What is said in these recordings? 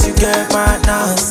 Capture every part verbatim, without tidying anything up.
shows you get manners.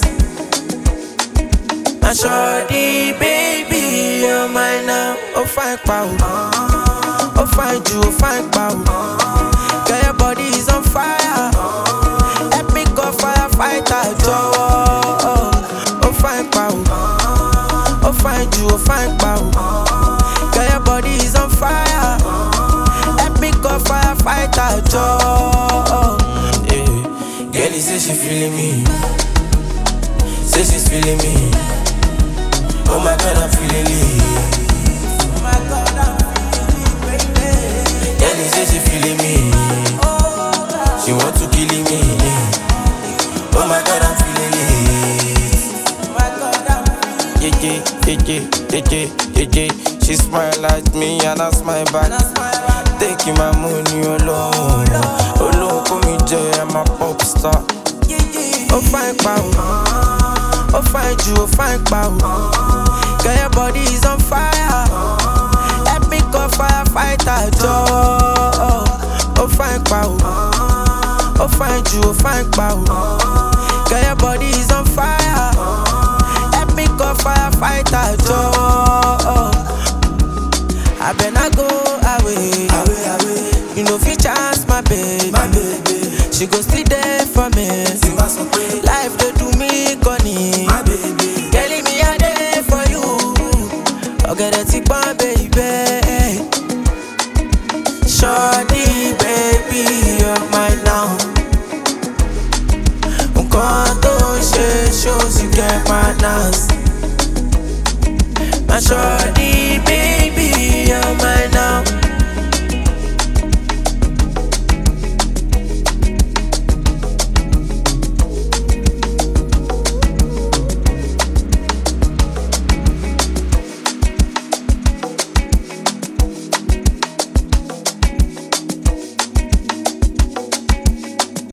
My shorty, baby, you're mine now. Oh, fine, pow. Oh, fine, you, oh, fine, pow. Girl, your body is on fire. Help me go firefighter, Joe. Oh, fine, pow. Oh, fine, you, oh, fine, pow. Girl, your body is on fire. Help me go firefighter, Joe. Yeah. Girl, he say she feeling me. Say she's feeling me. Oh my God, I'm feeling it. Oh my God, I'm feeling it, baby. Girl, he say she feeling me. She want to kill me. Oh my God, I'm feeling it. Oh my God, I'm feeling it. Yeah, yeah, yeah, yeah, yeah, yeah. She smile at me and I smile back. Taking my money alone. Alone, call me Jay, I'm a pop star. Oh fine, pow. Oh fine, you, oh fine, pow. Girl, your body is on fire. Help me go firefighter, Joe. Oh fine, pow. Oh fine, you, oh fine, pow. Girl, your body is on fire. Help me go firefighter, Joe. I better go away, away, away. You know, if you chance my baby, my baby. She go still there for me. Life they do me gunny. My baby, telling me I there for you. Okay, that's it, my baby. Shorty, baby, you're mine now. Unkoto she shows you get manners. My shorty, baby.